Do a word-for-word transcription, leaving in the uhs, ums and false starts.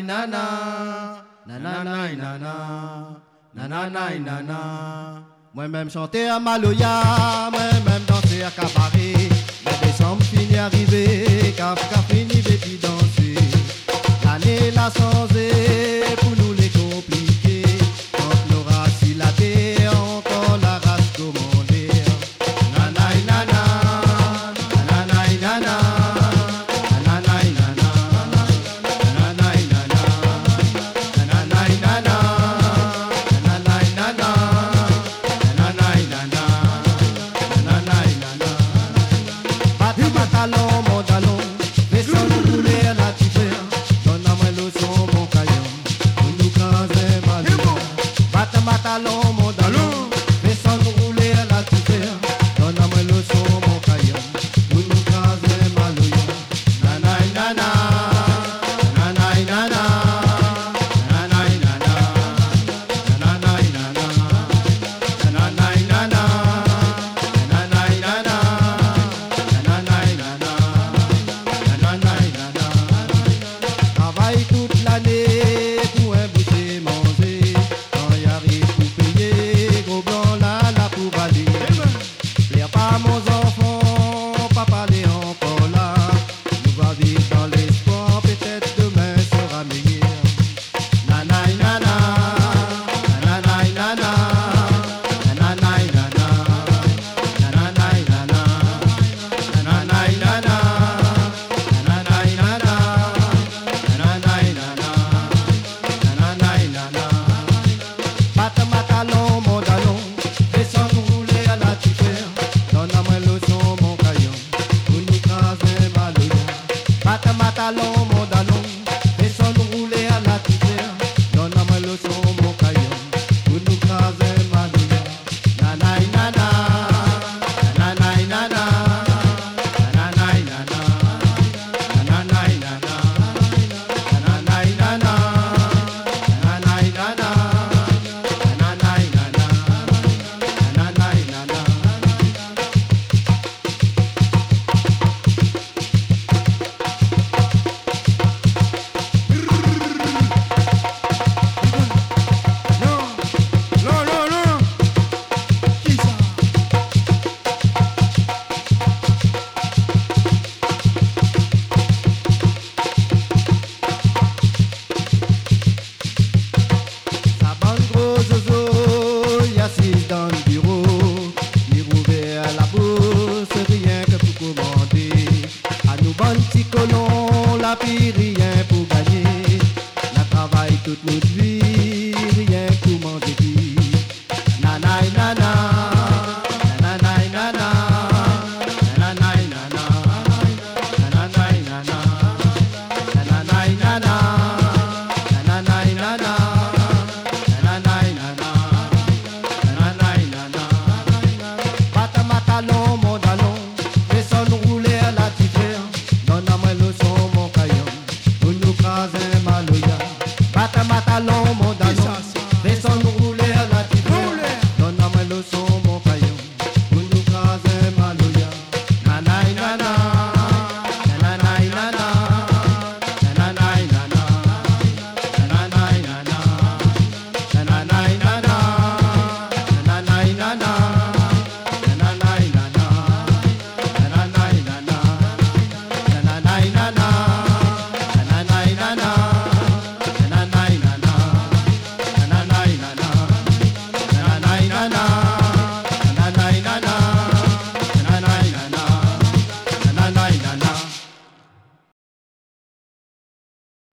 nananai nana, nananai nana, nananai nana. Moi-même chanter à Maloya, moi-même danser à cabaret. Le décembre fini arrivé, Kafka fini bépi danser. L'année la changé, pour nous les compliqués. Quand l'aura syllabé, encore la race commandée. Nanai nana, nanai nana, nanai nana, nanai nana, nanai nana, nanai nana, nanai nana, nanai nana. Bata batalon, mon talon, laissons nous rouler à la tifère. Donne-moi le son, mon caillon, pour nous craser mal. Bata batalon,